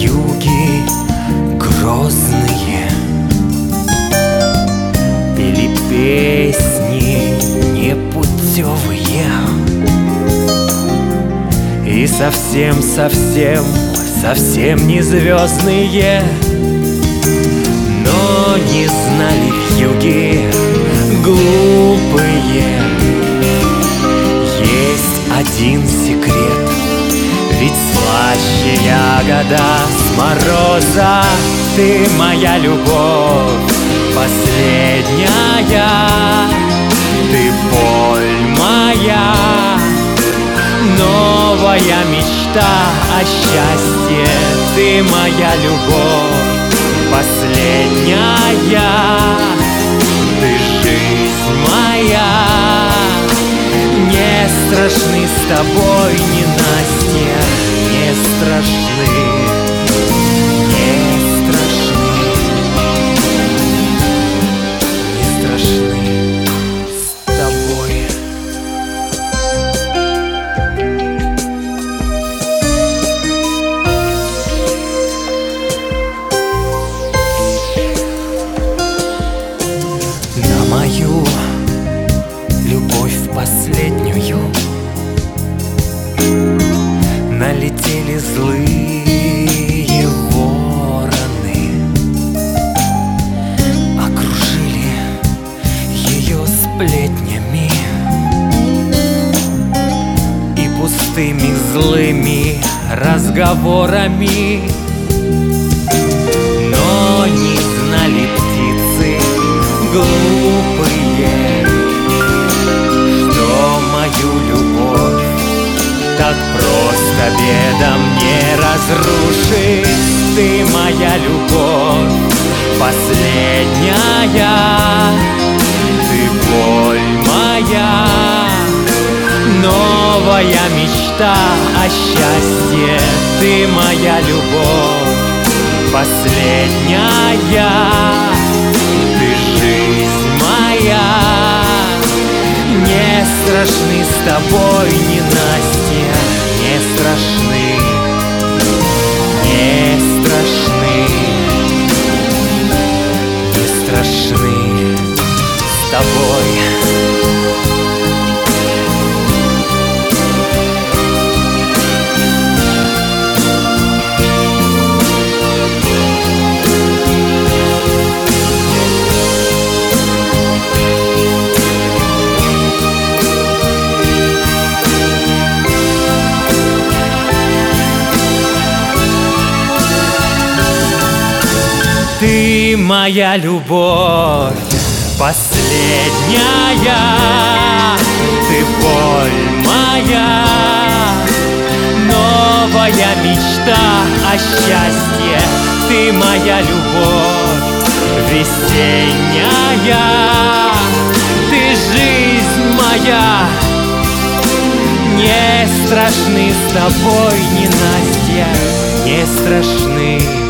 вьюги грозные пели песни непутевые и совсем не звездные. Но не знали вьюги глупые, есть один секрет, ведь слаще ягода с мороза. Ты моя любовь последняя, ты боль моя, новая мечта о счастье. Ты моя любовь последняя, ты жизнь моя. Не страшны с тобой ненастья, не страшны, не страшны, не страшны с тобой. На мою любовь последнюю налетели злые вороны, окружили ее сплетнями и пустыми злыми разговорами. Но не знали птицы глупые, что мою любовь так просто бедом не разрушить. Ты моя любовь последняя, ты боль моя, новая мечта о счастье. Ты моя любовь последняя, ты жизнь моя. Не страшны с тобой ненастья, не страшны, не страшны, не страшны с тобой. Ты моя любовь последняя, ты боль моя, новая мечта о счастье. Ты моя любовь весенняя, ты жизнь моя. Не страшны с тобой ненастья, не страшны.